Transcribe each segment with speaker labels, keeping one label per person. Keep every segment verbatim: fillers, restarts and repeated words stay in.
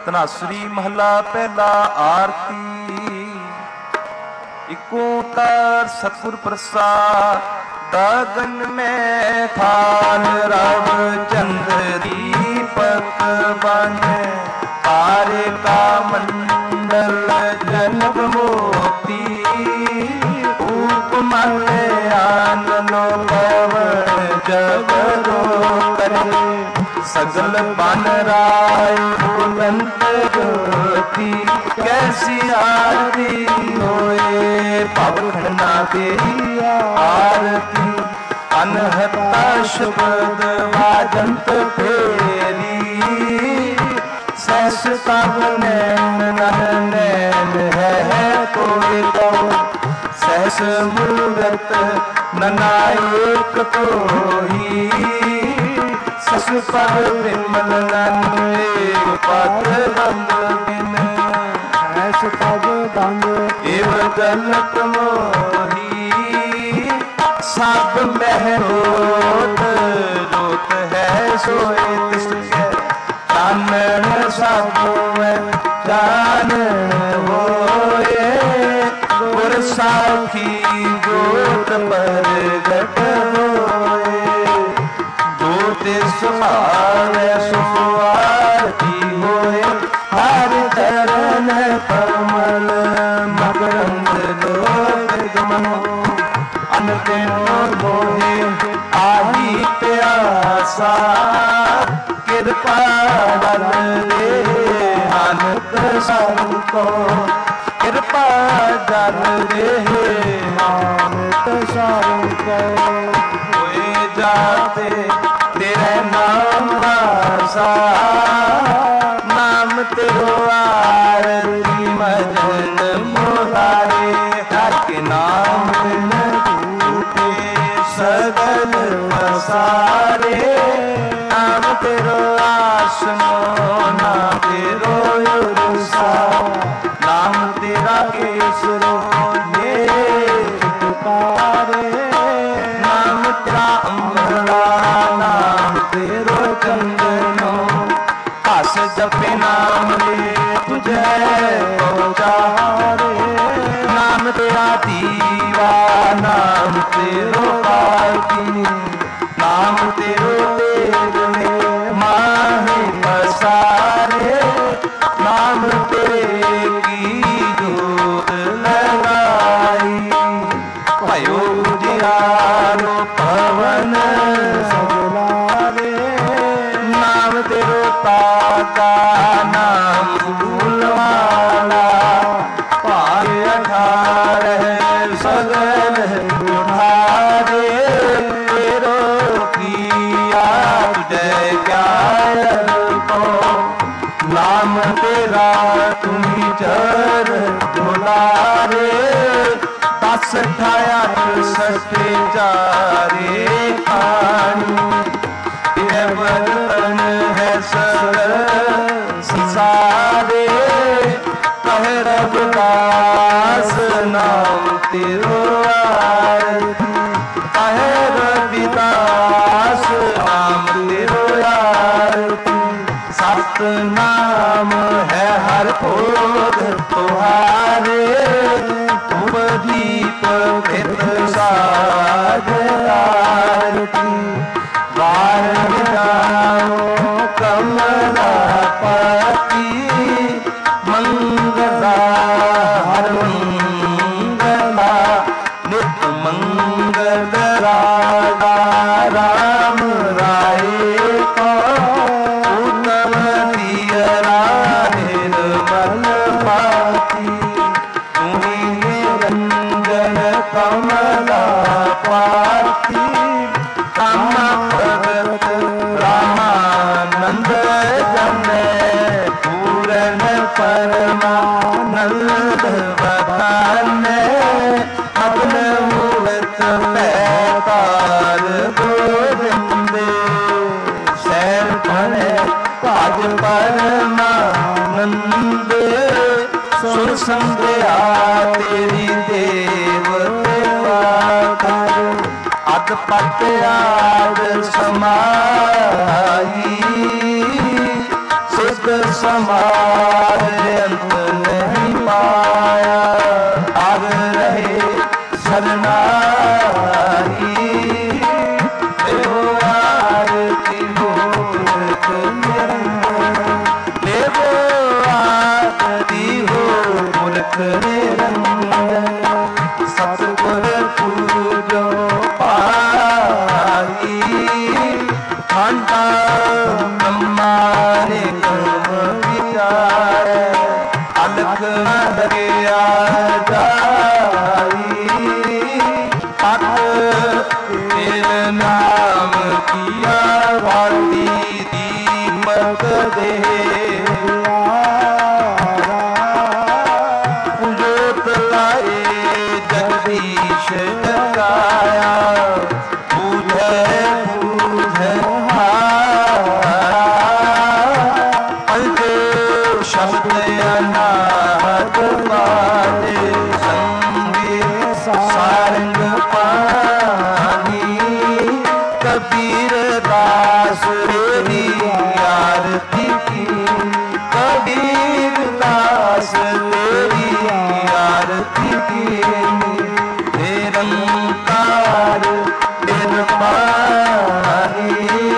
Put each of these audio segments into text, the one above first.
Speaker 1: ਧਨਾਸਰੀ ਮਹਲਾ ਪਹਿਲਾ। ਆਰਤੀ ਇਕ ਓੰਕਾਰ ਸਤਿਗੁਰ ਪ੍ਰਸਾਦ। ਗगन में थान रव चंद्र दीपक बन तारे का मंडल जनक मोती उपमन आननो पवन जगरो करे सगल बन राय बुलंद ज्योति कैसी आरती होए पवखना तेरी आरती अनहता शब्द वाजंत फेरी सस तब नैन नन नैन है कोई तो सहस मूरत ननायक तोही सस पद विमल नन एक पद बंद बिन सहस पद बंद एव गलत मोही सब महरोत रोत है सोए तिसके चानन सब जान होए गुर साखी जोत प्रगट होए जो तिस भावे सो आरती होए हर चरण कमल मकरंद लोक गमनो मोहे आही प्यासा कृपा बल दे नानक सबको कृपा जल दे नानक सबको होए जाते तेरे नाम दासा नाम तेरो आरती मजन मोहारे हर के नाम सगल पसारे नाम तेरो आसनो नाम तेरो उरुसा नाम तेरा केसरो तारे नाम तेरा अमरा नाम तेरो चंदनो हस जपे नाम ले तुझे पहुँचारे नाम तेरा दीवा नाम तेरो नाम तेरो तेग में माहे पसारे नाम तेरे की जोत लगाई भयो जियारो पवन सगलारे नाम तेरो ताका नाम फूलवाला पार अठारह सगल उठारे नाम तेरा तुम्ही चर दुलारे दस ठाया सटे चारे खानी यह बर्तन है सर संसारे कह रविदास नाम तेरो आरती कह रविदास नाम तेरो आरती सत नाम है हर भोग तुम्हारे उपदीप भित साध आरती वार जाओ कमला पति मंगला हर मंगला नित मंगल राधा राम राय को कमला पाती रामा भगत रामानंद जन पूरन परमानंद बखान अपन मूर्त पैतार गोविंदे शैर भरे पाज परमानंद सुर संध्या तेरी देव अद पट आद समाई सिद्ध समाज अंत नहीं पाया, आग रहे सरनाई, देवो आरती मूर्ख निरंजन, देवो आरती हो मूर्ख निरंजन, सतगुर पूजो पाई, ठंडा ब्रह्मारे कर्म विचार, अलख दरिया जाई, पट तेरे नाम किया वाटी दीपक दे, जोत लाए जगदीश जगाया, पूजे पूजे शब्द अनाहत बाजे, संगीत सारंग पानी, कबीर दास तेरी आरती की, कबीर दास तेरी आरती की, निरंकार निर्माणी,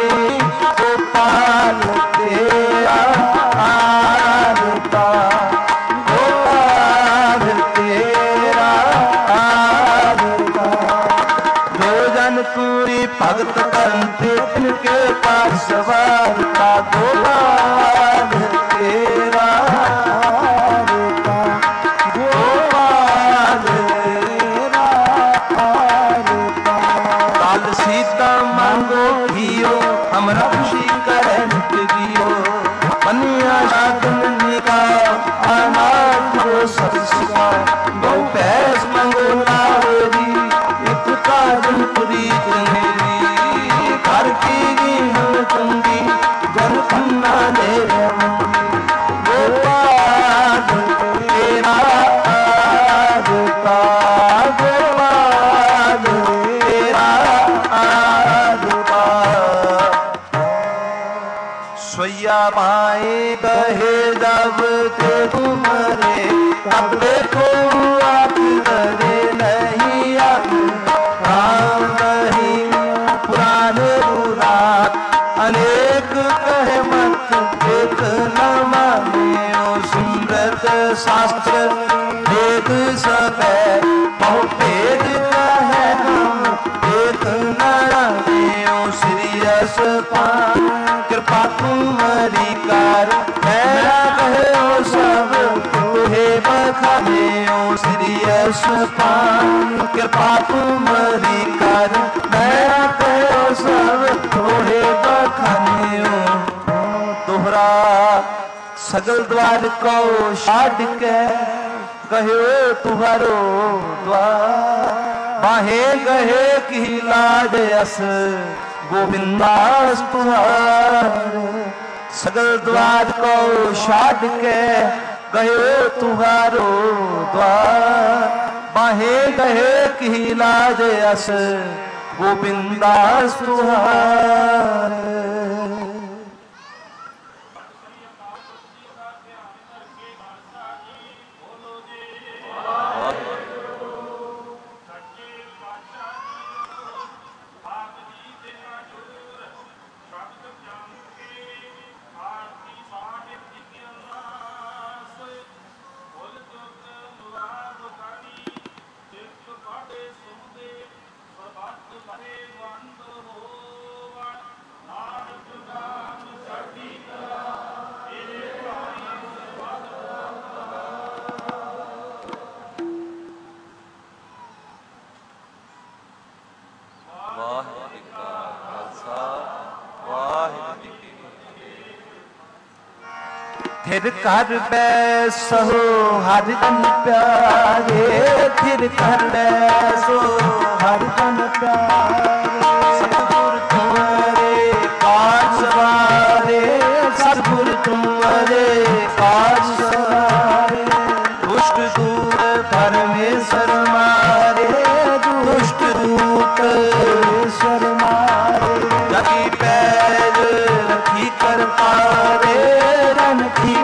Speaker 1: गोपाल तेरा गोपाल तेरा आरता, जो जन पूरी भगत करते तिनके पास वारता, गोपाल तेरा आरता, गोपाल तेरा आरता, काल सीता मांगो घियो हमरा खुशी करन दियो, बनिया साधन निका अनाथ हो सत्संगा, दो पैस मंगो लावरी, एक काजल प्रीत मेरी, घर की हम चंगी जन खन्ना दे गोपाल तेरा आरता, गोपाल तेरा आरता, सोया पाए कहे जब के तुम्हारे, तब देखो आप करे नहीं आप, राम नहीं पुराने पुराण, अनेक कहे मत एक न माने, सुमृत शास्त्र वेद सब बहु भेद कहे हम एक न जाने, श्रीयस पान कृपा तुम्हारी कार, मेरा कहे सब तुहे बखाने, श्रीयस पान कृपा तुम्हारी कार, मेरा कहे सब तुहे बखाने, तोहरा सगल द्वार को छाड़ के कहो तुहारो द्वार, बाहे गहे की लाज अस गोविंदास तुहार, सगल द्वार को छाड़ के गयो तुहारो द्वार, बाहे गहे की लाज अस गोविंदास तुहार। थिर कर बैसो हर जन प्यारे, थिर कर बैसो हर जन प्यारे, सतगुर तुम्हारे काज सवारे, सतगुर तुम्हारे काज सवारे, दुष्ट दूर परमेश्वर मारे, दुष्ट दूत परमेश्वर मारे, जगी पैर रखी कर पारे, रन की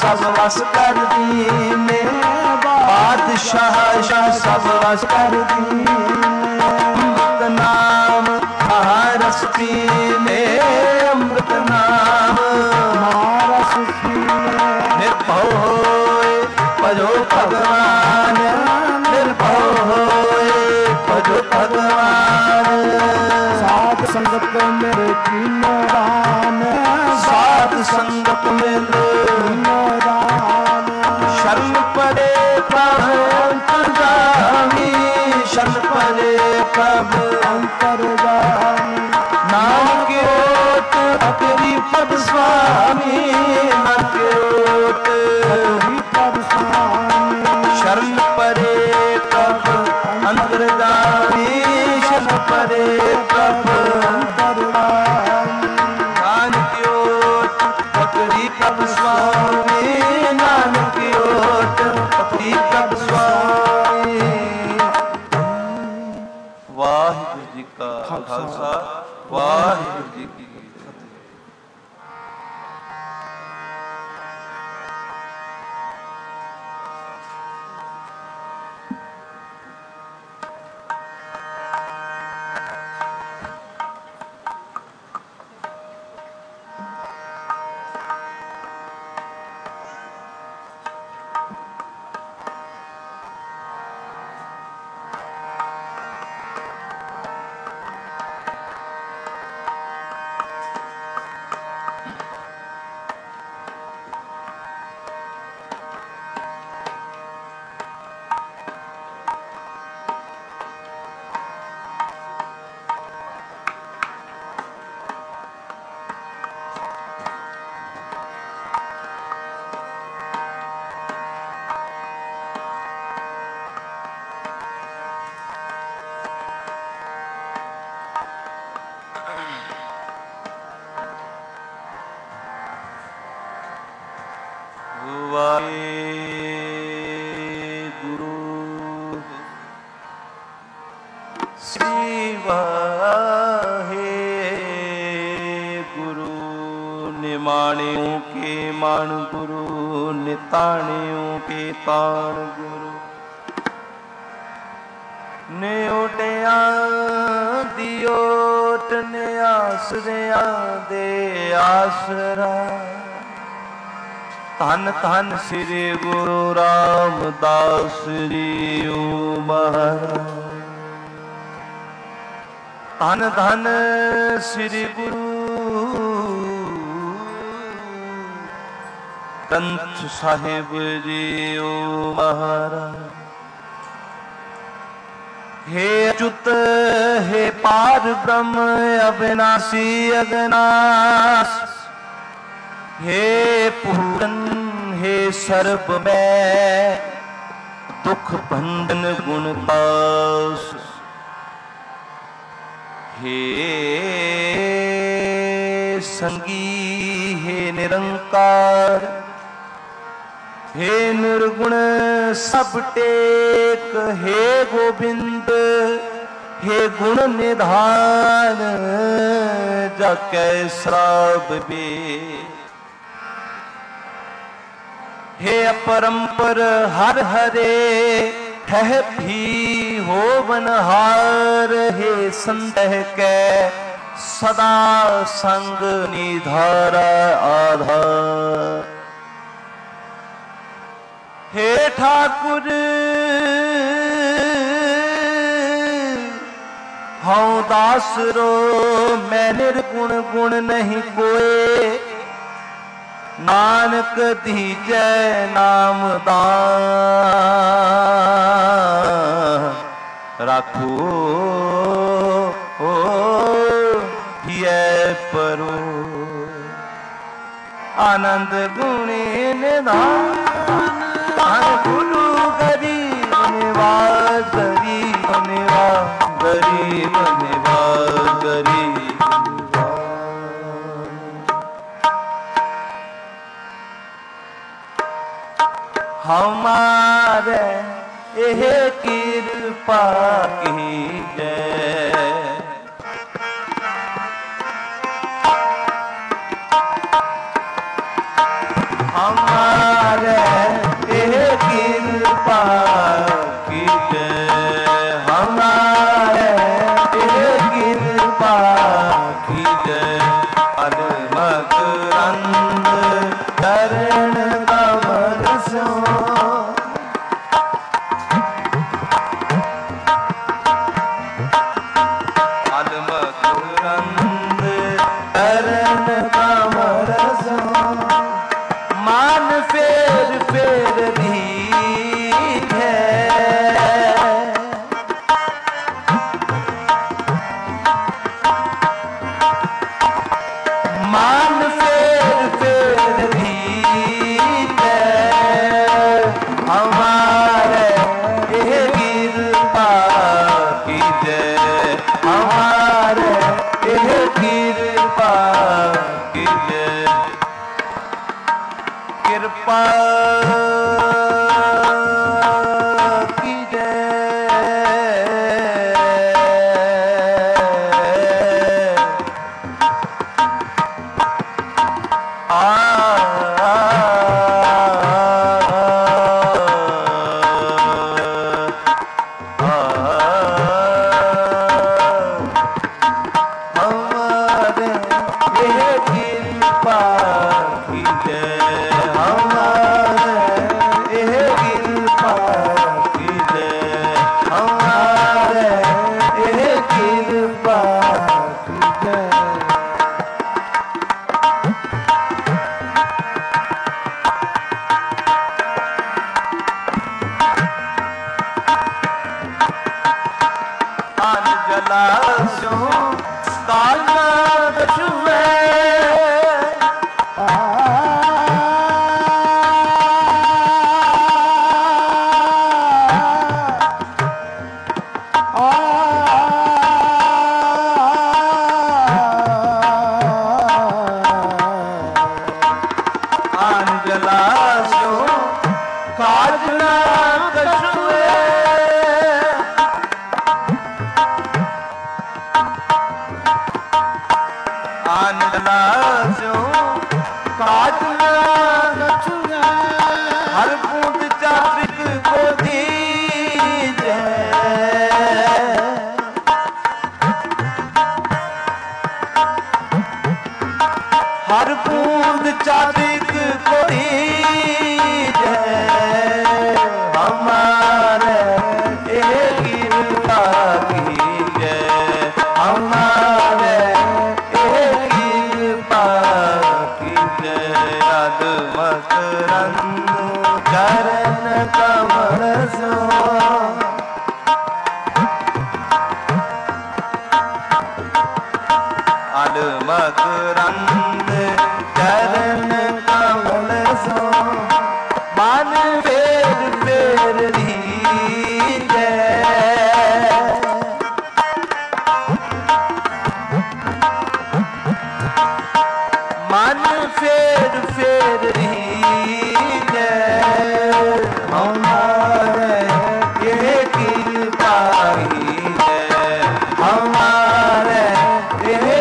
Speaker 1: सब वस कर दीने, बादशाह शाह सब वस कर दीने। अमृत नाम महारस पीने, अमृत नाम महारस पीने। निर्भव होए भजो भगवान, निर्भव होए भजो भगवान। साध संगत मेरे तीनों दान, साध संगत मेरे तीनों दान। शरण परे प्रभु अंतर्यामी, शरण परे प्रभु अंतर्यामी। नानक ओट अकरी पद स्वामी, नानक ओट अकरी पद स्वामी। शरण परे प्रभु अंतर्यामी, शरण परे प्रभु अंतर्यामी। नानक ओट अकरी पद स्वामी, नानक ओट अकरी पद स्वामी। वाहिगुरु जी का खालसा, वाहिगुरु जी की फतेह।
Speaker 2: निमाणियों के मान गुरु, निताणियों के ताण गुरु। न्योटिया दियोट ने आसरिया दे आसरा। धन धन श्री गुरु रामदास जी महाराज। धन धन श्री गुरु ग्रंथ साहिब जी महाराज। हे अच्युत हे पार ब्रह्म अविनाशी अविनाश। हे पूरन हे सर्वमय दुख भंजन गुणतास। हे संगी हे निरंकार। हे निर्गुण सब टेक। हे गोविंद हे गुण निधान जाकै श्राप बे। हे अपरंपर हर हरे ठह भी होवनहार। हे संदेह कै सदा संग निधारा आधार। हे ठाकुर हऊँ दास रो मैं निर्गुण गुण नहीं कोय। नानक दीजै नाम दान राखो हिय परो। आनंद गुणी निधान धन गुरु गरीब निवास। गरीब निवास गरीब निवास गरीब हमारे एह कृपा कीजै। हमारे हमारे एह कृपा कीजे कृपा कीजे हर बूंद चातिक को दीजे हमारे एक कृपा कीजे हमारे एक कृपा कीजे अदमत रंग चरण कमल सो मकरंद चरण कमल सो मन फेर फेर दीजे मन फेर फेर दीजे हमारे ये कृपा कीजे हमारे ये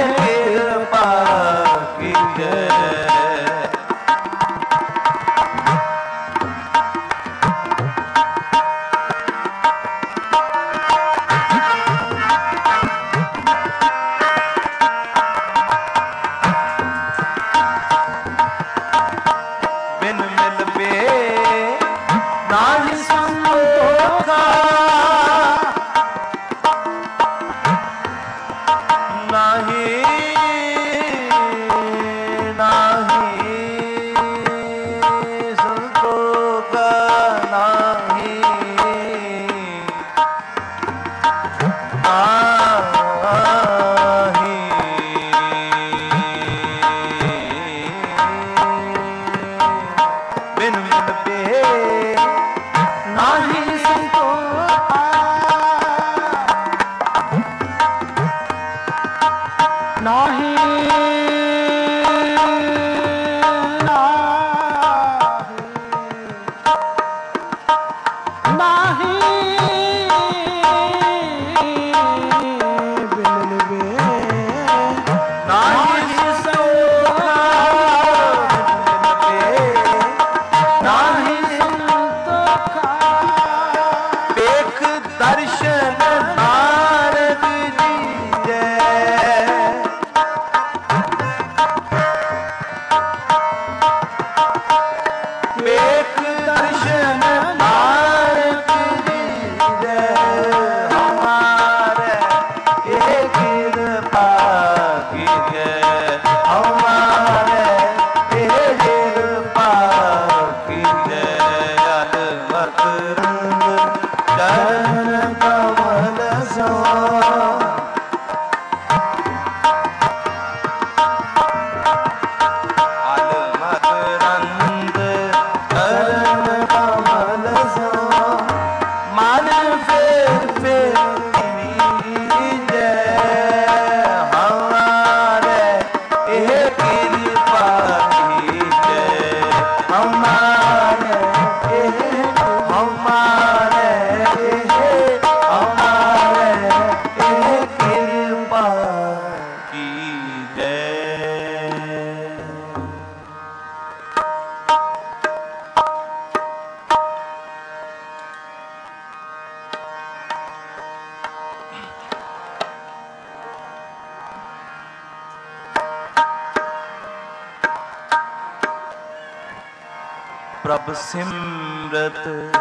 Speaker 2: प्रभ सिमरत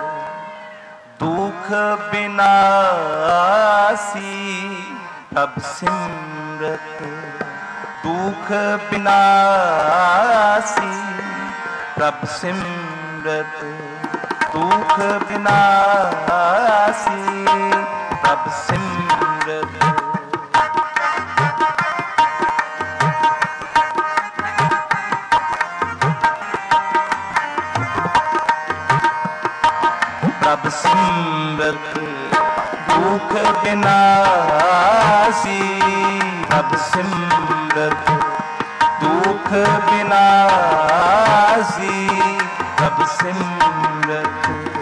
Speaker 2: दुख बिनासी। प्रभ सिमरत दुख बिनासी। प्रभ सिमरत दुख बिनासी। प्रभ सिमरत प्रभ सिमरत दुख बिनासी। प्रभ सिमरत दुख बिनासी। प्रभ सिमरत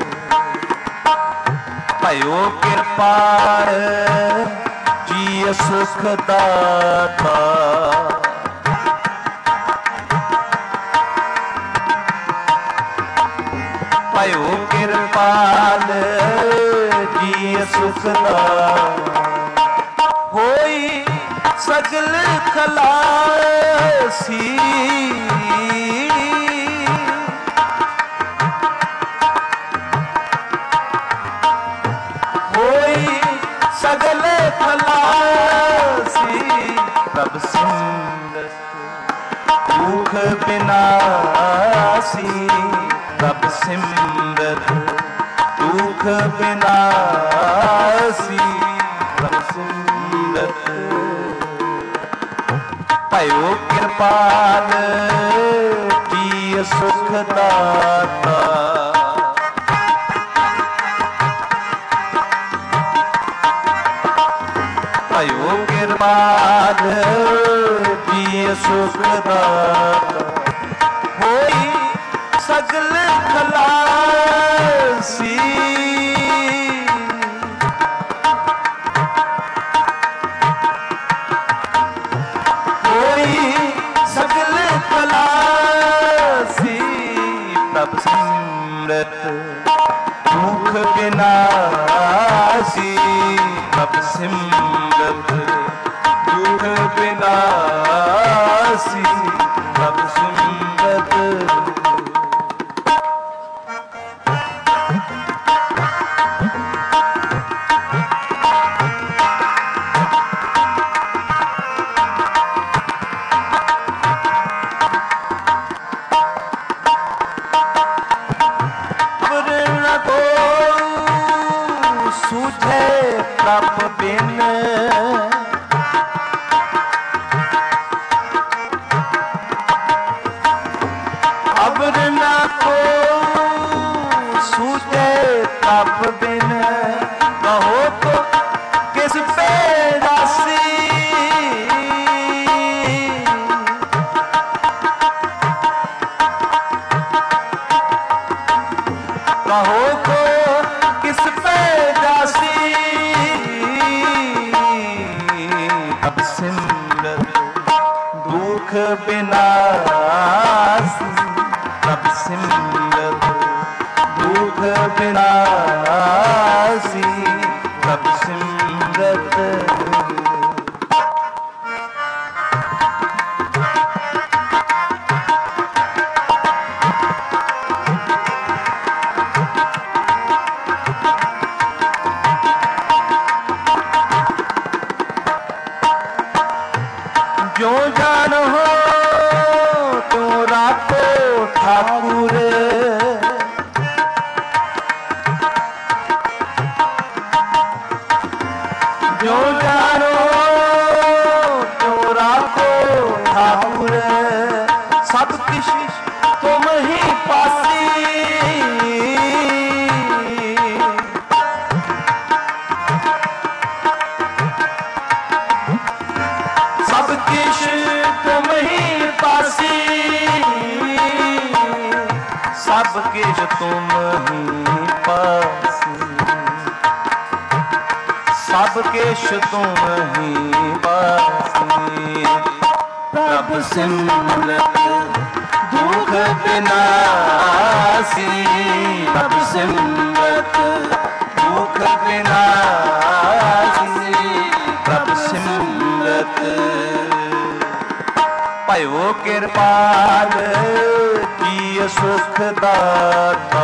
Speaker 2: भयो कृपाल जिय सुख दाता। भयो कृपाल जिय सुख दाता। होई सगल खलासी। होई सगल खलासी। प्रभ सिमरत दुख बिनासी। प्रभ सिमरत दुख बिनासी। प्रभ सिमरत भयो कृपाल जिय सुख दाता। भयो कृपाल जिय सुख दाता। होई सगल खलासी। होई सगल खलासी। प्रभ सिमरत दुख बिनासी। प्रभ सिमरत दुख बिनासी। प्रभ सिमरत सूझे प्रभ बिन। अबर न को सूझे प्रभ बिन। कहो तो किस पे दासी। कहो तो किस पे दासी। प्रभ सिमरत दुख बिनासी। प्रभ सिमरत दुख बिनासी। प्रभ सिमरत जो जान हो तो राखो ठाकुर। जो जानो तो राखो ठाकुर। सब किश तुम ही पासी। सब किश तुम ही पासी। सब किश तुम ही पासी। सब किश तुम ही पासी। प्रभ सिमरत दुख बिनासी। प्रभ सिमरत दुख बिनासी। प्रभ सिमरत भयो कृपाल की सुख दाता।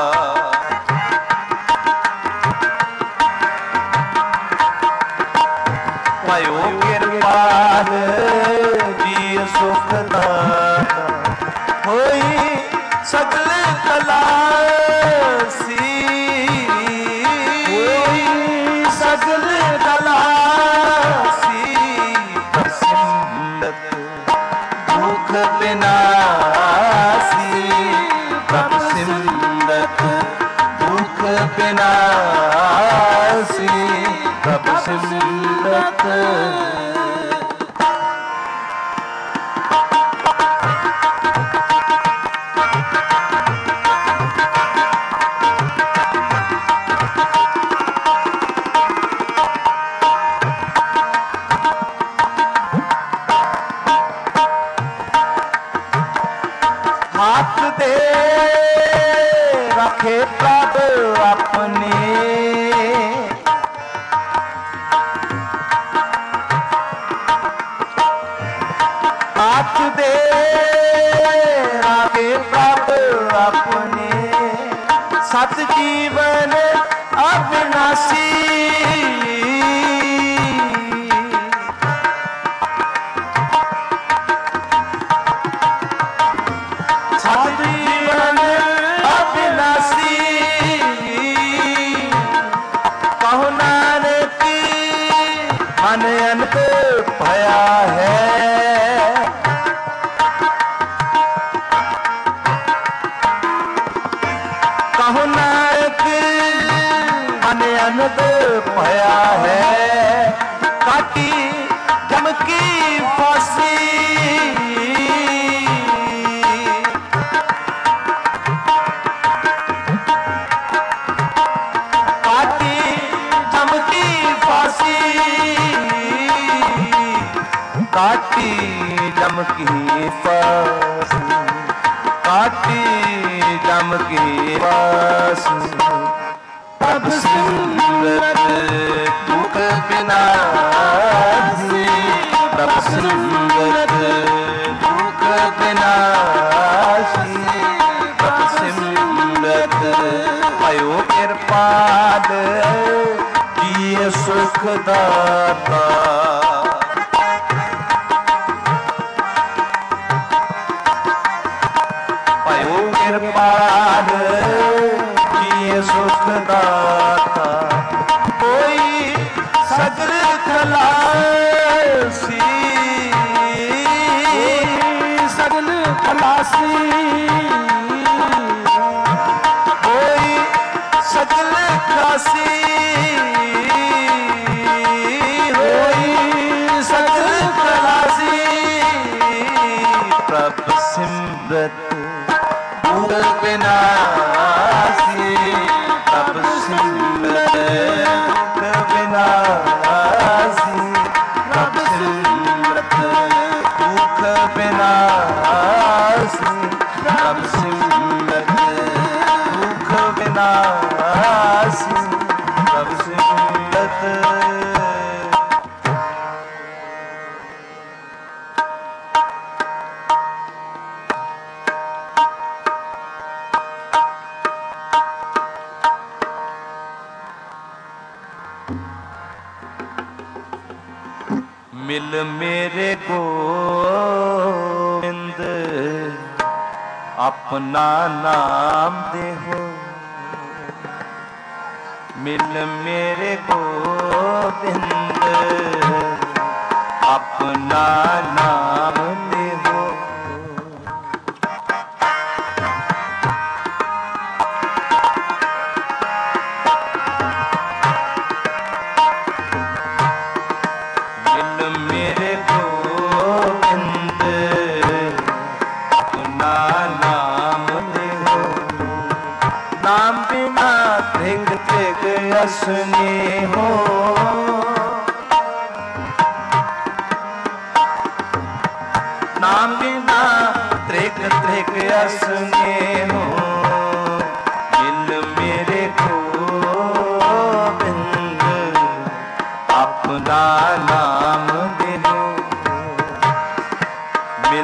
Speaker 2: भयो कृपाल की सुख दाता। होई सगल कला सी, होई सगल कला सी। सिमरत दुख विनाशी, प्रभ सिमरत दुख विनाशी, प्रभ सिमरत। हाथ दे रखे प्रभ अपने, हाथ दे रखे प्रभ अपने। सत जीवन अविनाशी, जीवन अविनाशी। कहो नानक मन अनंत भया है, कहो नानक मन अनंत भया है। काटी चमकी फांसी, काटी जमकी फांसी, काटी जमकी फांसी। प्रभ सिमरत दुख विनाशी, प्रभ सिमरत दुख विनाशी, प्रभ सिमरत। भयो कृपाल की सुख दाता। कृपाल की सुख दाता। कोई सगल खलासी, सगल खलासी। कोई सगल खलासी, कोई सगल खलासी। प्रभ सिमरत दुख विनाशी, प्रभ सिमरत दुख विनाशी, प्रभ सिमरत दुख विनाशी, प्रभ सिमरत दुख विनाशी, प्रभ सिमरत। मिल मेरे गोविंद अपना नाम देहो, मिल मेरे गोविंद अपना नाम देहो। मेरे गोविंद अपना नाम देहो। नाम बिना त्रिग त्रिग असने हो, नाम बिना त्रिग त्रिग असने हो। मिल मेरे गोविंद अपना नाम देहो।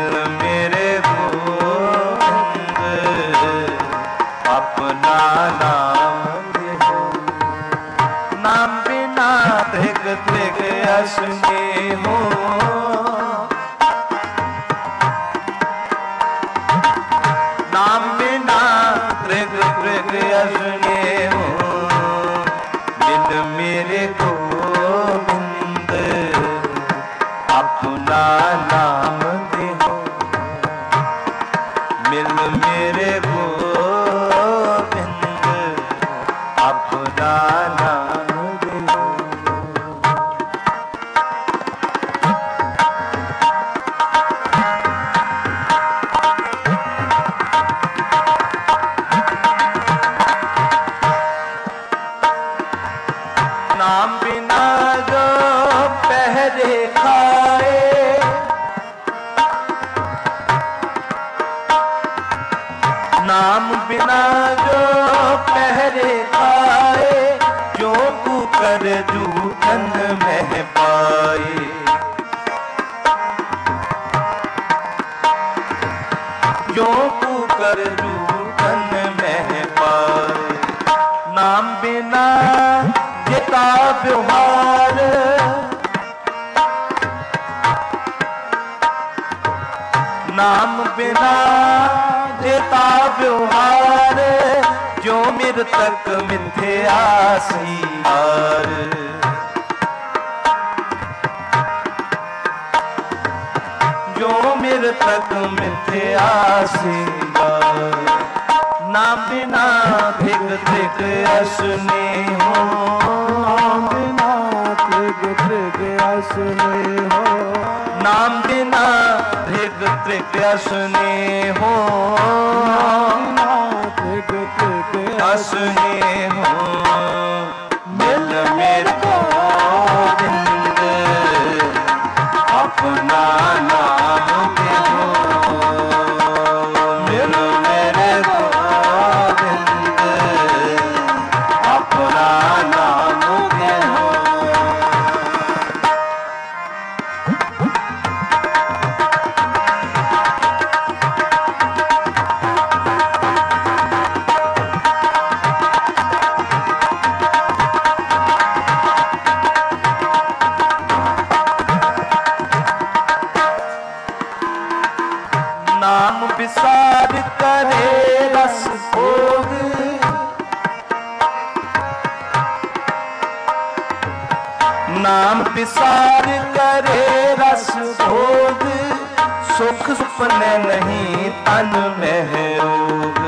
Speaker 2: अपना नाम दे, मिल मेरे गोविंद अपना नाम दे। नाम बिना जो पहरे खाए, नाम बिना जो पहरे खाए, जो तू कर जूठन में पाए, जो तू कर जूठन में पाए। नाम बिना जेता व्यवहार, नाम बिना जेता व्यवहार, जो मृतक मिथ्या सियार, जो मृतक मिथ्या सियार। नाम बिना धिक धिक असने हो,
Speaker 3: नाम बिना धिक धिक असने हो,
Speaker 2: नाम बिना धिक धिक असने हो,
Speaker 3: नाम धिक धिक
Speaker 2: असने हो। मिल मेरे गोविंद अपना नाम दे हो, मिल मेरे गोविंद अपना नाम दे हो। नाम विसार करे रस भोग, नाम विसार करे रस भोग, सुख सुपने नहीं तन में रोग,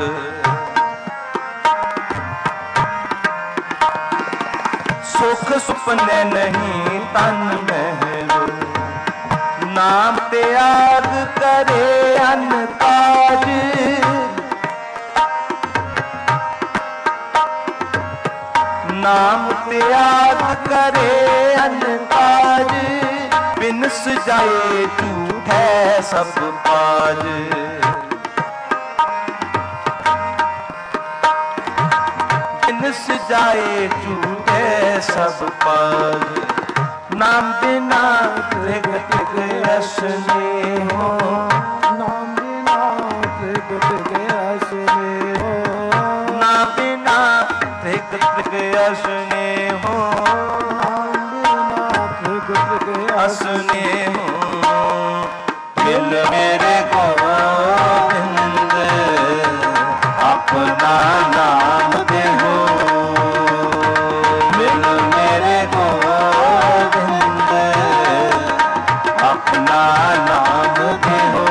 Speaker 2: सुख सुपने नहीं तन में रोग। नाम त्याग करे अन्न काज, नाम त्याग करे अन्न काज, बिनस जाए झूठे सब पाज, बिनस जाए झूठे सब पाज। नाम बिना धिक धिक असने हो,
Speaker 3: नाम बिना धिक धिक असने हो,
Speaker 2: नाम बिना धिक धिक असने हो,
Speaker 3: नाम बिना धिक धिक
Speaker 2: असने हो। मिल मेरे गोविंद अपना नाम दे हो, मिल मेरे गोविंद अपना नाम दे हो।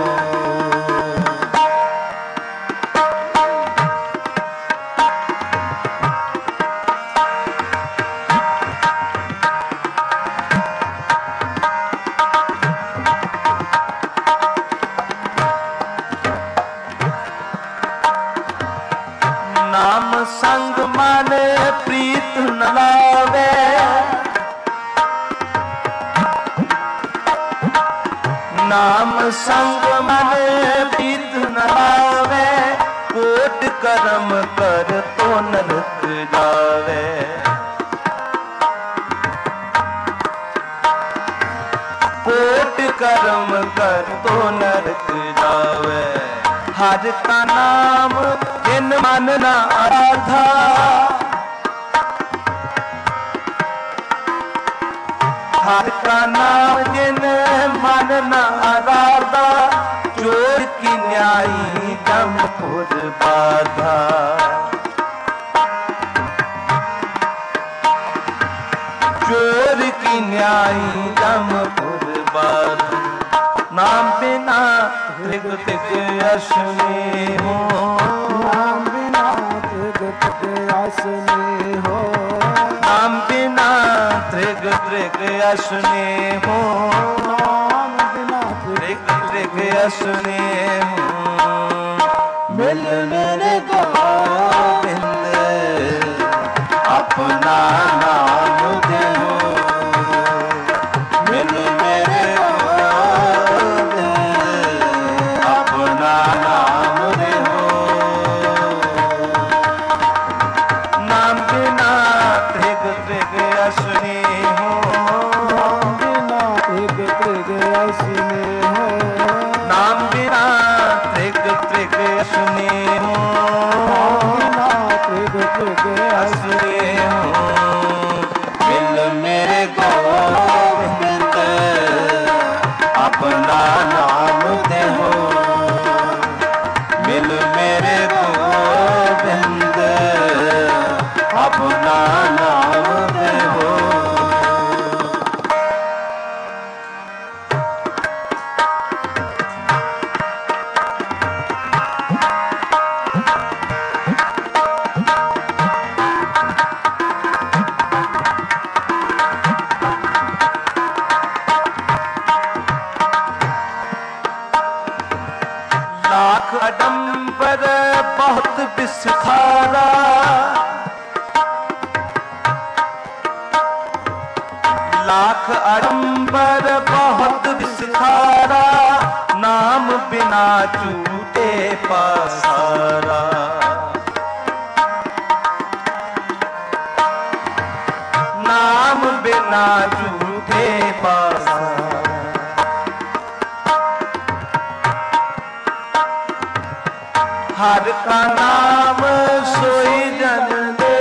Speaker 2: नाम संग मन प्रीत न लावे, नाम संग मन प्रीत न लावे, कोट कर्म कर तो नरक जावे, कोट कर्म कर तो नरक जावे। हर का नाम जिन मन न आधा, हर का नाम जिन मन न आधा, चोर की न्यायी जमपुर बाधा, चोर की न्यायी जमपुर बाधा। नाम बिना त्रिग त्रिग असने हो,
Speaker 3: नाम बिना त्रिग त्रिग असने हो,
Speaker 2: नाम बिना त्रिग त्रिग असने हो,
Speaker 3: नाम बिना
Speaker 2: त्रिग त्रिग असने हो।
Speaker 3: मिल मेरे
Speaker 2: गोविंद अपना नाम दे हो, मिल मेरे गोविंद अपना नाम दे हो। नाम बिना त्रिग त्रिग असने हो,
Speaker 3: नाम बिना त्रिग त्रिग असने हो,
Speaker 2: नाम बिना त्रिग त्रिग असने हो,
Speaker 3: बिना त्रिग त्रिग
Speaker 2: असने हो। मिल मेरे गोविंद अपना नाम दे हो, मिल मेरे गोविंद अपना नाम दे हो। लाख अडंबर बहुत विस्तारा, लाख अडंबर बहुत विस्तारा, नाम बिना छूटे पसारा। नाम बिना छूटे पसारा। हर का नाम सोई जन दे,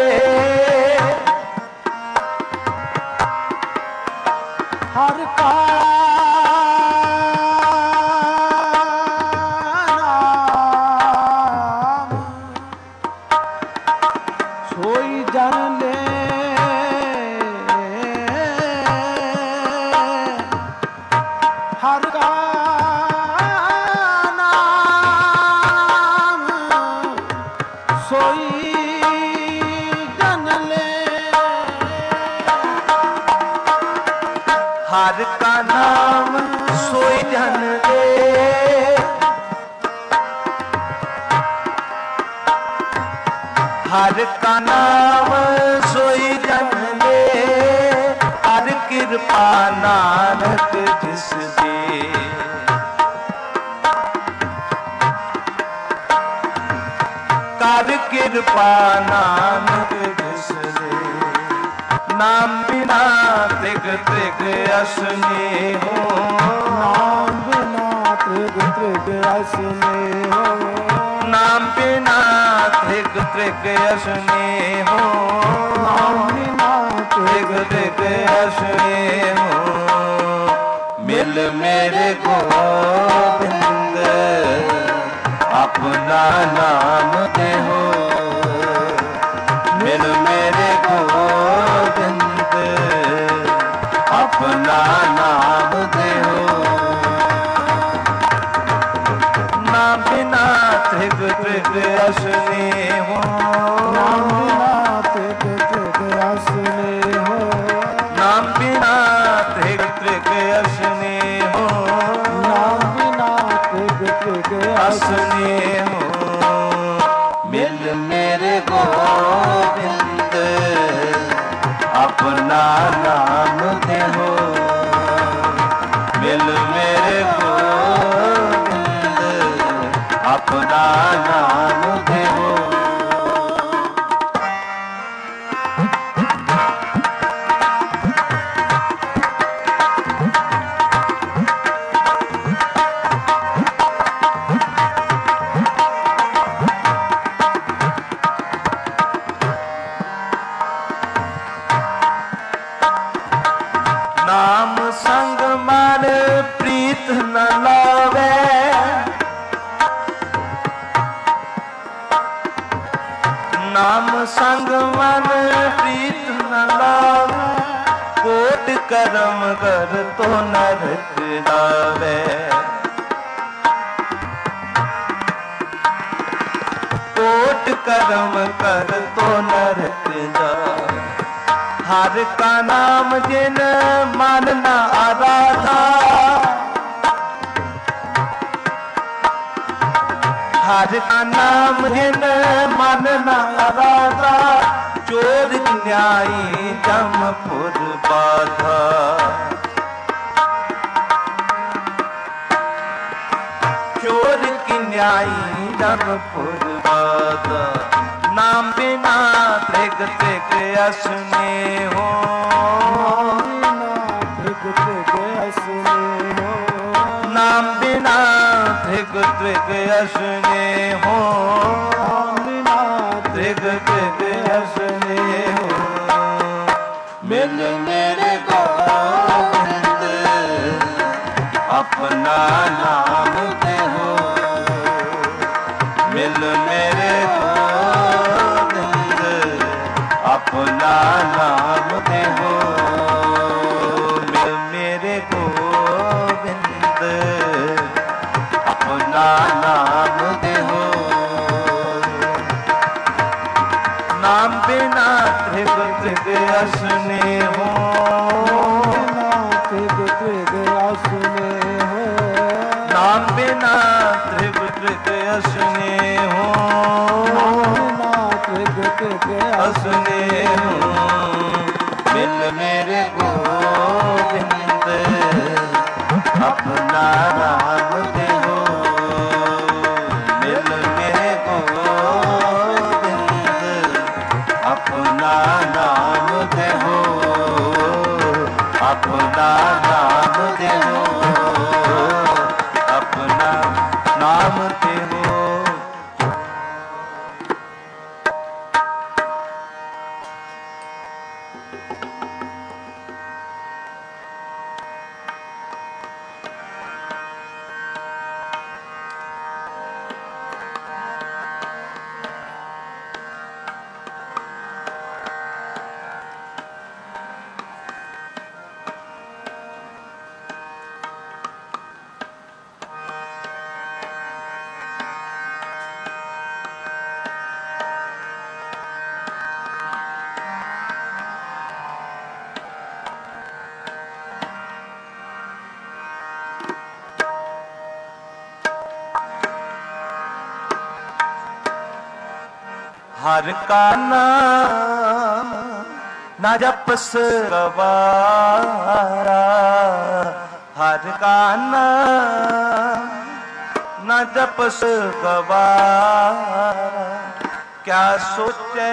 Speaker 3: हर का नाम सोई जन ले, हर का नाम सोई जन ले,
Speaker 2: हर का नाम सोई जन दे, हर का नाम सोई जन दे, हर कृपा नानक जिस दे। कर कृपा नानक जिस दे। नाम बिना त्रिग त्रिग असने हो,
Speaker 3: नाम बिना त्रिग त्रिग असने हो,
Speaker 2: नाम बिना त्रिग त्रिग असने हो,
Speaker 3: नाम बिना
Speaker 2: त्रिग त्रिग असने हो। मिल मेरे गोविंद अपना नाम दे हो, मिल मेरे गोविंद अपना नाम दे हो। नाम बिना त्रिग त्रिग असने हो,
Speaker 3: नाम बिना त्रिग त्रिग असने हो,
Speaker 2: नाम बिना त्रिग त्रिग असने हो,
Speaker 3: नाम बिना त्रिग त्रिग
Speaker 2: असने हो। मिल मेरे गोविंद अपना नाम दे हो, मिल मेरे गोविंद अपना नाम दे हो। नाम संग मन प्रीत न लावे, नाम संग मन प्रीत न लावे, कोट करम कर तो नरक लावे।
Speaker 1: कर्म कर तो नरक जाए।
Speaker 2: हर का नाम जिन मानना आराधा, हर का नाम जिन मानना आराधा, चोर न्यायी जमपुर बाधा। चोर की न्यायी जमपुर बाधा। नाम बिना त्रिग त्रिग असने हो,
Speaker 3: त्रिग त्रिग असने हो,
Speaker 2: नाम बिना त्रिग त्रिग असने हो,
Speaker 3: बिना
Speaker 2: त्रिग त्रिग असने हो।
Speaker 1: मिल मेरे गोविंद अपना नाम दे हो। मिल मेरे गोविंद अपना नाम दे हो।
Speaker 2: मिल मेरे गोविंद अपना नाम दे हो। नाम बिना त्रिग त्रिग असने हो,
Speaker 3: बिना त्रिग त्रिग असने हो,
Speaker 2: नाम बिना त्रिग त्रिग असने हो,
Speaker 3: बिना त्रिग त्रिग
Speaker 2: असने हो। मिल मेरे गोविंद अपना नाम दे हो। मिल मेरे गोविंद अपना नाम दे हो। अपना नाम दे हो। अपना नाम दे हो। हर का नाम न जपस गवारा, हर का नाम न जपस गवारा। क्या सोचे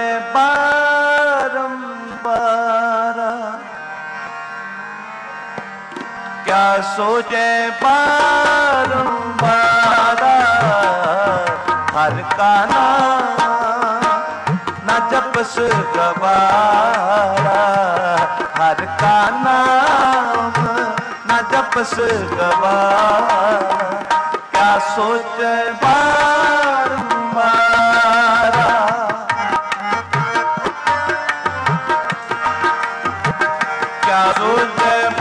Speaker 2: बारंबार, क्या सोचे बारंबार। हर का नाम न जपस गवारा, हर का नाम न जपस गवारा। क्या सोच बारंबार, क्या सोच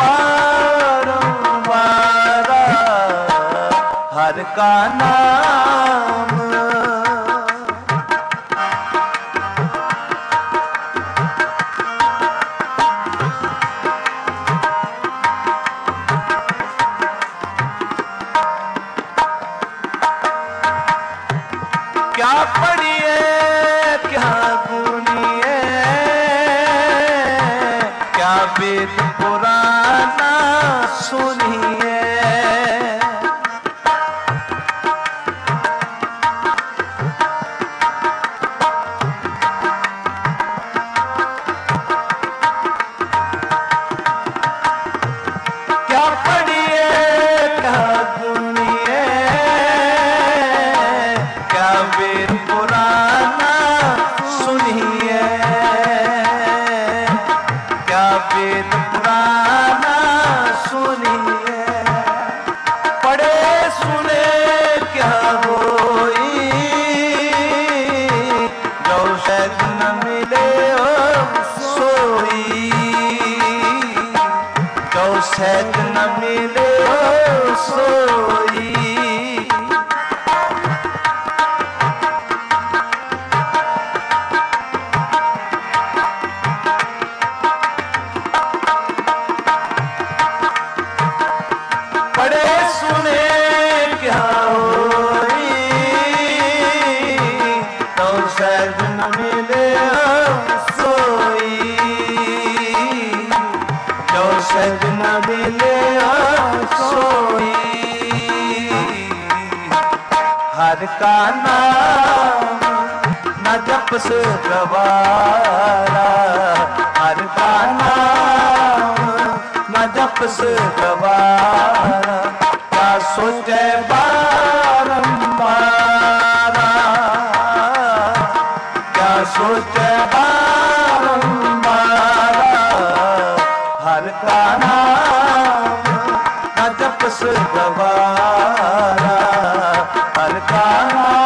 Speaker 2: बारंबार। हर का नाम क्या पढ़िए क्या गुनिए, क्या वेद पुराना सुनिए। क्या पढ़िए क्या गुनिए, क्या वेद पुराना सुनिए। क्या वेद पुराना सुनिए। पढ़े सुने क्या होई, जो शायद न मिले हो सोई। जो शायद न मिले हो सोई। सुने क्या होई, तो सहज न मिले सोई, जो सहज न मिले सोई। हर का नाम न जपस गवारा, हर का नाम न जपस गवारा, क्या सोचे बारंबार, क्या सोचे बारंबार। हर का नाम न जपस गवारा, हर का नाम।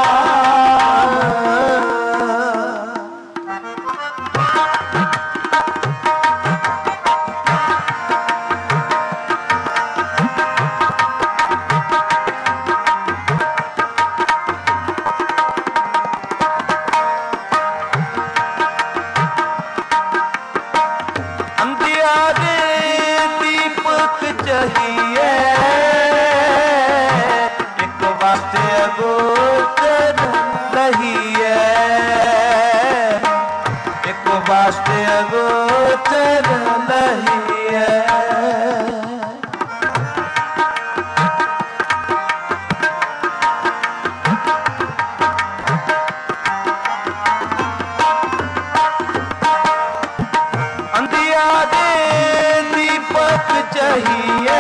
Speaker 2: चाहिए एक बात अगोचर नहीं है, एक बात अगोचर नहीं है। अंधियारे दीपक चाहिए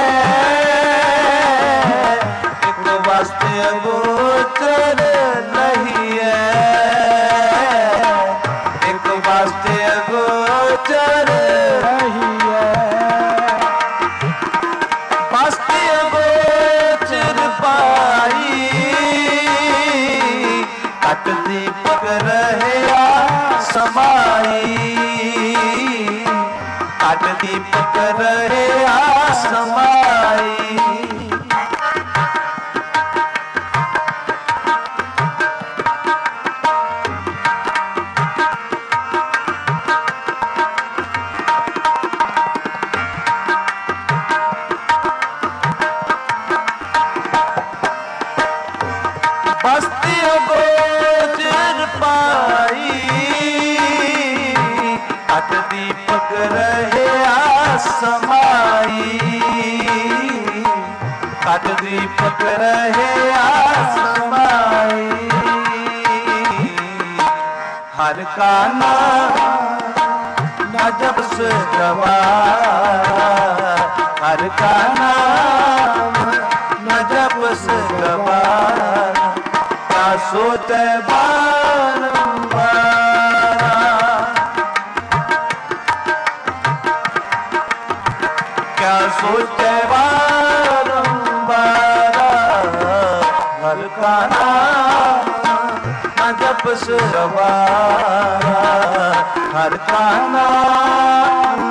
Speaker 2: एक वास्ते अगोचर नहीं है, एक वास्ते अगोचर नहीं है। वास्ते अगोचर पाई कट दीपक रहे समाई, काट दीपक रहे समाई। बस्ती गोचर पाई काट दीपक रहे समाई, काट दीपक रहे समाई। हर का नाम न जपस गवारा, हर का नाम न जपस गवारा, क्या सोचे बारंबार, क्या सोचे बारंबार। हर का नाम न जपस गवारा, हर का नाम।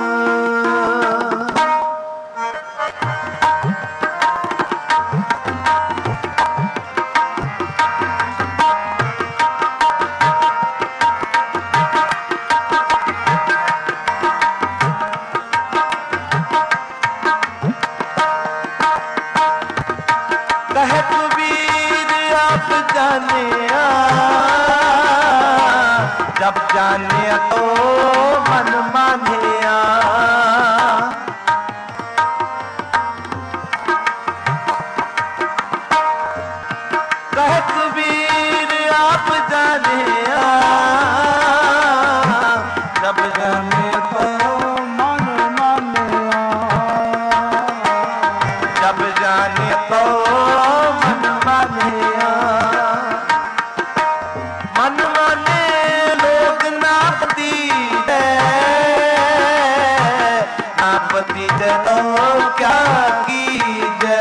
Speaker 2: कहे कबीर आप जानिया, जब जानिया तो मन मानिया। कहे कबीर आप जानिया, जब जानिया तो
Speaker 3: मन मानिया,
Speaker 2: जब जानिया तो मन मानिया। मन माने लोग नापती है, नापती है तो क्या कीजे,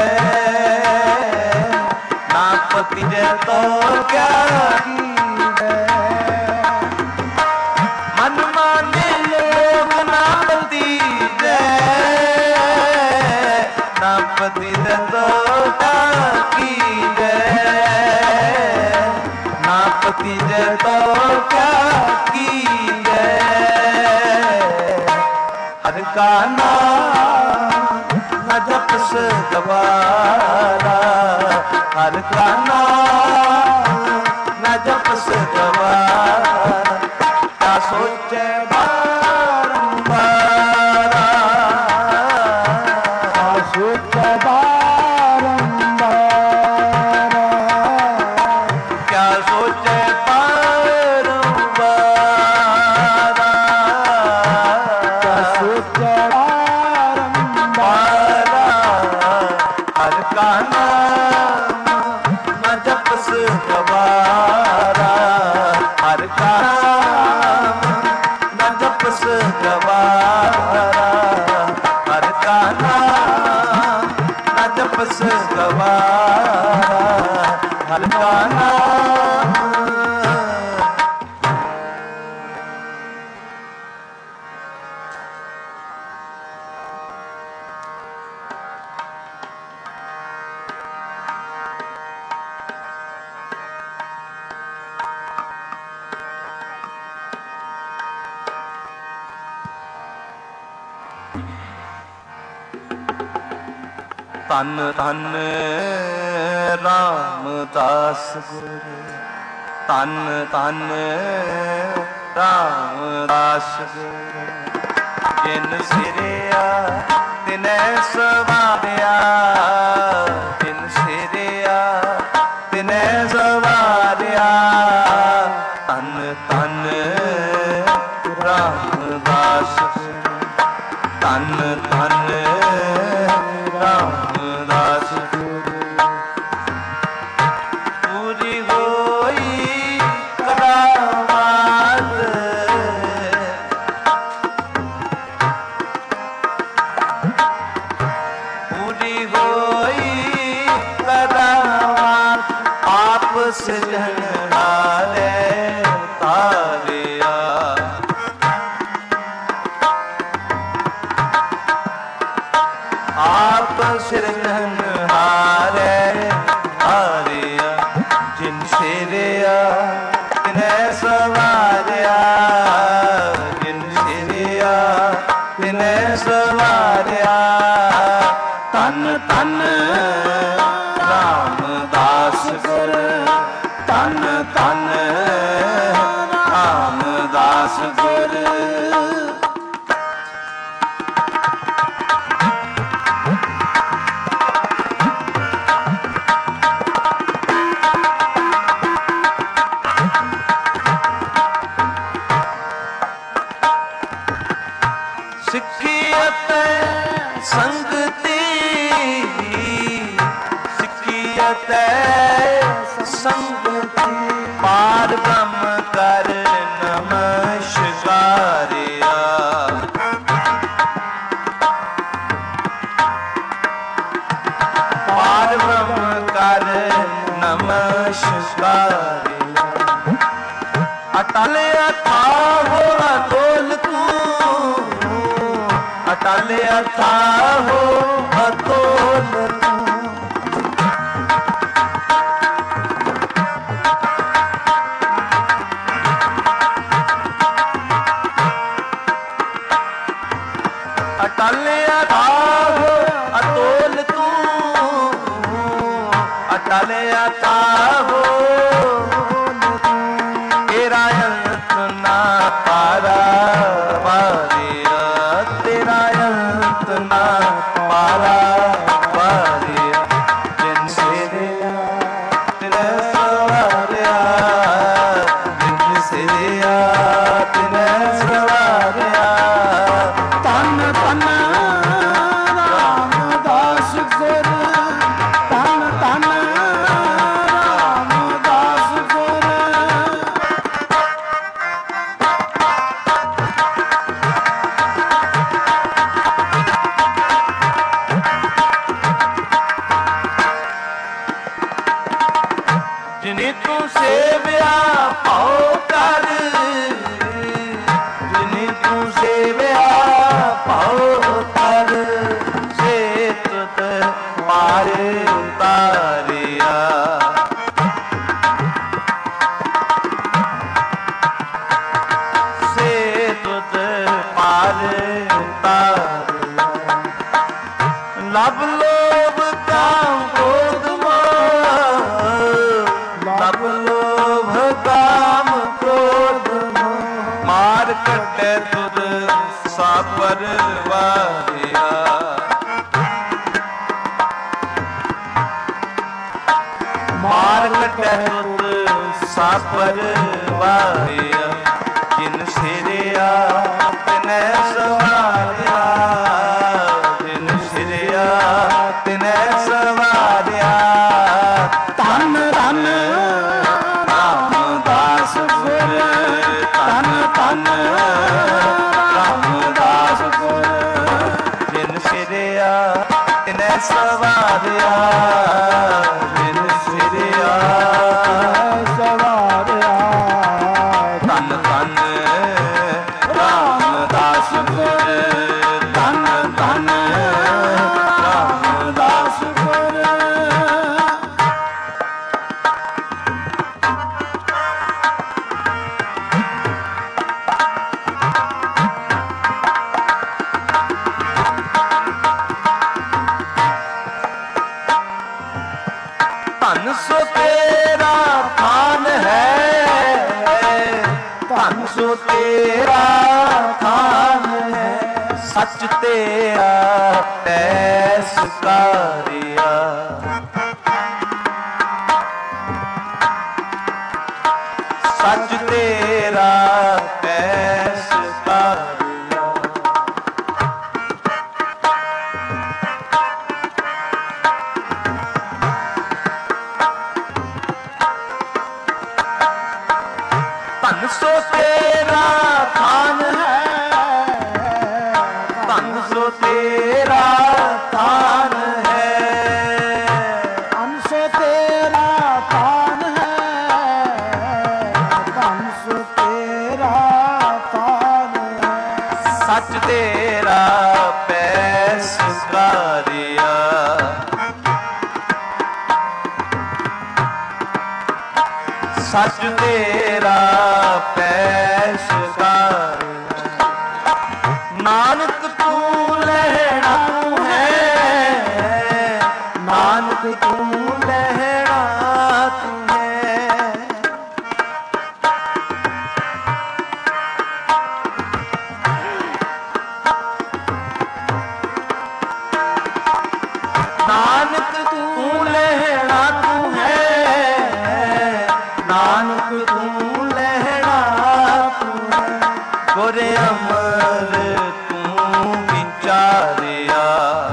Speaker 2: नापती है तो क्या कीजे। मन माने लोग नापती है, नापती है तो क्या कीजे, नापती है तो क्या कीजे। हर का नाम न जपस गवारा, हर का नाम न जपस गवारा, क्या सोचे बारंबार, क्या सोचे बारंबार, क्या सोचे बारंबार, क्या सोचे बारंबार, हर का नाम न जपस गवारा, हर का नाम न जपस गवारा, हर का नाम न जपस गवारा, हर का नाम। ਧੰਨ ਧੰਨ ਰਾਮਦਾਸ ਗੁਰੂ, ਧੰਨ ਧੰਨ ਰਾਮਦਾਸ ਗੁਰੂ, ਜਿਨ ਸਿਰਿਆ ਤਿਨੈ ਸਵਾਰਿਆ, ਜਿਨ ਸਿਰਿਆ ਤਿਨੈ ਸਵਾਰਿਆ, ਧੰਨ ਧੰਨ ਰਾਮਦਾਸ ਗੁਰੂ, ਧੰਨ ਧੰਨ ਰਾਮਦਾਸ ਗੁਰੂ। ਪੂਰੀ ਹੋਈ ਕਰਾਮਾਤ, ਪੂਰੀ ਹੋਈ ਕਰਾਮਾਤ, ਆਪ ਸਿਰਜਣਹਾਰੇ ਤਾਰਿਆ, आप सिरजनहारे हारिया, जिन सिरिया तिनै सवारिया, जिन सिरिया तिनै सवारिया, धन धन रामदास गुरू, धन धन रामदास गुरू। ਸਿੱਖੀ ਅਤੇ ਸੰਗਤੀ, ਸਿੱਖੀ ਅਤੇ ਸੰਗਤੀ, ਪਾਰ ਬ੍ਰਹਮ ਕਰ ਨਮਸਕਾਰਿਆ, ਪਾਰ ਬ੍ਰਹਮ ਕਰ ਨਮਸਕਾਰਿਆ, ਅਟਲ ਅਥਾਹੁ ਅਤੁਲ ਤੂੰ, ਅਟਲ ਅਥਾਹੁ ਅਤੁਲ ਤੂੰ, ਅਟਲ ਅਥਾਹੁ ਅਤੁਲ ਤੂੰ, ਅਟਲ ਅਥਾਹੁ ਤੇਰਾ ਅੰਤ ਨਾ ਪਾਰਾ ਵਾਰਿਆ, ਤੇਰਾ ਅੰਤ ਨਾ ਪਾਰਾ ਵਾਰਿਆ, ਜਿਨ ਸਿਰਿਆ ਤਿਨੈ ਸਵਾਰਿਆ, ਜਿਨ ਸਿਰਿਆ ਤਿਨੈ ਸਵਾਰਿਆ, ਧੰਨ ਧੰਨ ਰਾਮਦਾਸ ਗੁਰੂ, ਧੰਨ ਧੰਨ ਰਾਮਦਾਸ ਗੁਰੂ। ਜਿਨੇ ਤੂੰ ਸੇਵਿਆ ਭਾਉ ਕਰ, ਜਿਨੇ ਤੂੰ ਸੇਵਿਆ ਭਾਉ ਕਰ, ਸੇ ਤੁਧ ਮਾਰੇ ਉਤਾਰਿਆ, ਸੇ ਤੁਧ ਮਾਰੇ ਉਤਾਰਿਆ,
Speaker 1: ਲੋਭ ਕਾਮ ਕ੍ਰੋਧ ਮੋਹ, ਲਭ ਲੋਭ ਕਾਮ ਕ੍ਰੋਧ ਮੋਹ, ਮਾਰ ਕੱਟੈ ਤੁਧ ਸਾਪਰ ਵਾਰਿਆ। ਮਾਰ ਕੱਟੈ ਤੁਧ ਸਾਪਰ ਵਾਰਿਆ। ਜਿਨ ਸਿਰਿਆ ਤਿਨੈ ਸਵਾਰਿਆ, ਜਿਨ ਸਿਰਿਆ ਤਿਨੈ ਸਵਾਰਿਆ।
Speaker 3: ਧੰਨ ਧੰਨ
Speaker 1: ਰਾਮਦਾਸ ਗੁਰ, ਧੰਨ ਧੰਨ ਰਾਮਦਾਸ ਗੁਰ। ਜਿਨ ਸਿਰਿਆ ਤਿਨੈ ਸਵਾਰਿਆ, ਜਿਨ ਸਿਰਿਆ
Speaker 3: ਸਵਾਰਿਆ।
Speaker 1: ਧੰਨ ਧੰਨ ਰਾਮਦਾਸ ਗੁਰ, ਧੰਨ ਧੰਨ ਰਾਮਦਾਸ ਗੁਰ। ਧਨ ਸੋ ਤੇਰਾ ਥਾਨ ਹੈ, ਧਨ ਸੋ ਤੇਰਾ ਥਾਨ ਹੈ। ਸੱਚ ਤੇਰਾ ਤੈਸ ਕਾਰਿਆ, ਸੱਚ ਤੇਰਾ ਤੈਸ ਕਾਰਿਆ। ਧਨ ਸੋ ਤੇਰਾ ਥਾਨ ਹੈ, ਧਨ ਸੋ ਤੇਰਾ ਥਾਨ ਹੈ।
Speaker 3: ਧਨ ਸੋ ਤੇਰਾ ਥਾਨ ਹੈ, ਧਨ ਸੋ ਤੇਰਾ ਥਾਨ ਹੈ।
Speaker 1: ਸੱਚ ਤੇਰਾ ਪੈਸ ਕਾਰਿਆ, ਸੱਚ ਤੇਰਾ ਪੈਸ ਕਾਰਿਆ। ਨਾਨਕ ਤੂੰ ਲੈਣਾ ਤੂੰ ਹੈ, ਨਾਨਕ ਤੂੰ ਲੈਣਾ ਤੂੰ ਹੈ। ਨਾਨਕ ਤੂੰ ਲੈਣਾ ਤੂੰ ਹੈ, ਨਾਨਕ ਤੂੰ ਲੈਣਾ ਤੂੰ ਹੈ। ਗੁਰ ਅਮਰ ਤੂੰ ਵਿਚਾਰਿਆ,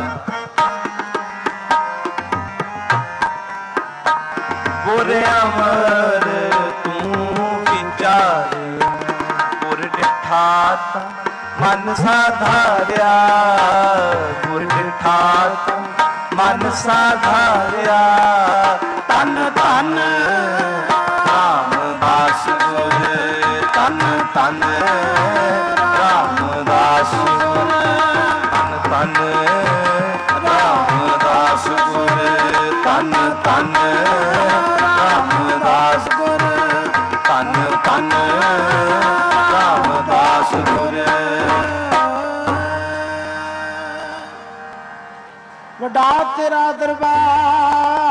Speaker 1: ਗੁਰ ਅਮਰ ਤੂੰ ਵਿਚਾਰਿਆ। ਗੁਰ ਡਿਠਾ ਤਾ ਮਨ ਸਾਧਾਰਿਆ, ਗੁਰ ਡਿਠਾ ਤਾ ਮਨ ਸਾਧਾਰਿਆ। ਧੰਨ ਧੰਨ ਰਾਮਦਾਸ ਗੁਰ, ਧੰਨ ਧੰਨ ਰਾਮਦਾਸ ਗੁਰ, ਧੰਨ ਧੰਨ ਰਾਮਦਾਸ ਗੁਰ, ਧੰਨ ਧੰਨ ਰਾਮਦਾਸ ਗੁਰ, ਧੰਨ ਧੰਨ ਰਾਮਦਾਸ ਗੁਰ।
Speaker 3: ਵੱਡਾ ਤੇਰਾ ਦਰਬਾਰ,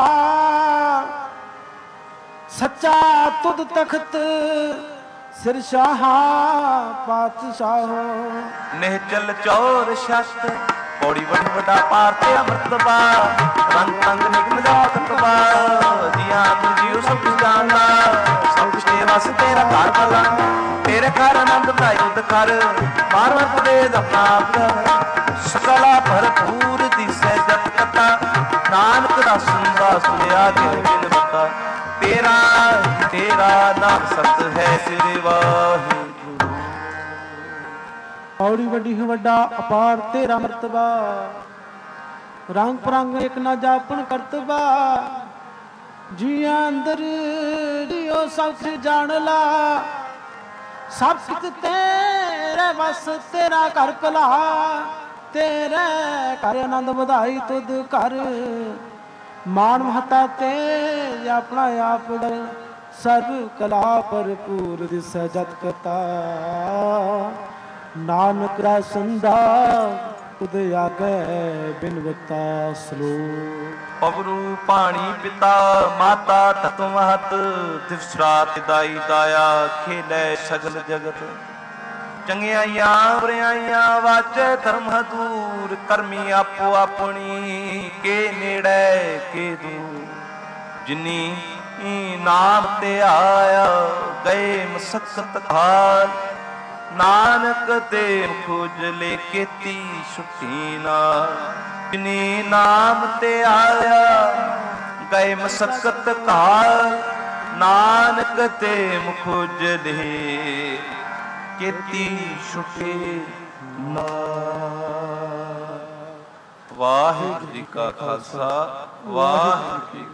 Speaker 3: ਸੱਚਾ ਤੁਧ ਤਖਤ, ਸਿਰ ਸ਼ਾਹਾ ਪਾਤਸ਼ਾਹੋ।
Speaker 1: ਨਿਹਚਲ ਚੌਰ ਸ਼ਸਤ, ਪੌੜੀ ਵਡ ਵੱਡਾ ਪਾਰ ਤੇ ਅੰਮ੍ਰਿਤਬਾ। ਰੰਗ ਰੰਗ ਨਿਗਮ ਜਾਤ ਕਬਾ, ਜੀਆਂ ਤੂੰ ਜੀਉ ਸਭ ਕੁਛ ਜਾਣਦਾ। ਸਭ ਕੁਛ ਤੇ ਵਸ ਤੇਰਾ ਘਰ ਭਲਾ, ਤੇਰੇ ਘਰ ਆਨੰਦ ਵਧਾਈ ਉਦ ਕਰ। ਮਾਰ ਵਰਤ ਦੇ ਆਪਣਾ ਆਪ, ਸਕਲਾ ਭਰਪੂਰ ਦਿਸੈ ਜਤ ਕਤਾ। ਨਾਨਕ ਦਾ ਸੁਣਦਾ ਸੁਣਿਆ ਜਿਨ ਬਿਨ ਬਤਾ। ਤੇਰਾ ਤੇਰਾ ਨਾਮ ਸਤ ਹੈ ਸ੍ਰੀ ਵਾਹਿਗੁਰੂ।
Speaker 3: ਔੜੀ ਵੱਡੀ ਵੱਡਾ ਅਪਾਰ ਤੇਰਾ ਮਰਤਬਾ। ਰੰਗ ਪਰੰਗ ਇੱਕ ਨਾ ਜਾਪਣ ਕਰਤਬਾ। ਜੀਆਂ ਅੰਦਰ ਜਿਉ ਸਭ ਕੁਛ ਜਾਣ ਲਾ। ਸਭ ਕੁਛ ਤੇਰੇ ਵਸ, ਤੇਰਾ ਘਰ ਭਲਾ। ਤੇਰੇ ਘਰ ਆਨੰਦ ਵਧਾਈ ਤੁਧ ਕਰ। ਮਾਨ ਮਹਤਾ ਤੇ ਆਪਣਾ ਆਪ ਡਰ। ਸਰਬ ਕਲਾ ਭਰਪੂਰ ਦਿਸੈ ਜਤ ਕਤਾ। ਨਾਨਕ ਦਾ ਸੰਦਾ ਉਦ ਆਗੈ ਬਿਨਵਤਾ ਸਲੋਕ।
Speaker 1: ਪਵਰੂ ਪਾਣੀ ਪਿਤਾ ਮਾਤਾ ਤਤ ਮਹਤ ਦਿਵਸ ਰਾਤ ਦਾਈ ਦਾਇਆ ਖੇਲੇ ਸਗਲ ਜਗਤ। ਚੰਗਿਆਈਆਂ ਬੁਰਿਆਈਆਂ ਵਾਚੈ ਧਰਮ ਦੂਰ ਕਰਮੀ ਆਪੋ ਆਪਣੀ ਕੇ ਨੇੜੇ ਕੇ ਦੂਰ। ਜਿਨੀ ਨਾਮ ਤੇ ਆਇਆ ਗਏ ਮਸਕਤ ਖਾਲ ਨਾਨਕ ਤੇ ਖੁਜਲੇ ਕੀਤੀ ਛੁੱਟੀ ਨਾਲ। ਜਿਨੀ ਨਾਮ ਤੇ ਆਇਆ ਗਏ ਮਸਕਤ ਕਾਲ ਨਾਨਕ ਤੇ ਮੁਖੁਜਲੇ ਕੀਤੀ ਛੁੱਟੀ ਨਾਲ। ਵਾਹਿਗੁਰੂ ਜੀ ਕਾ ਖਾਲਸਾ ਵਾਹਿਗੁਰੂ ਜੀ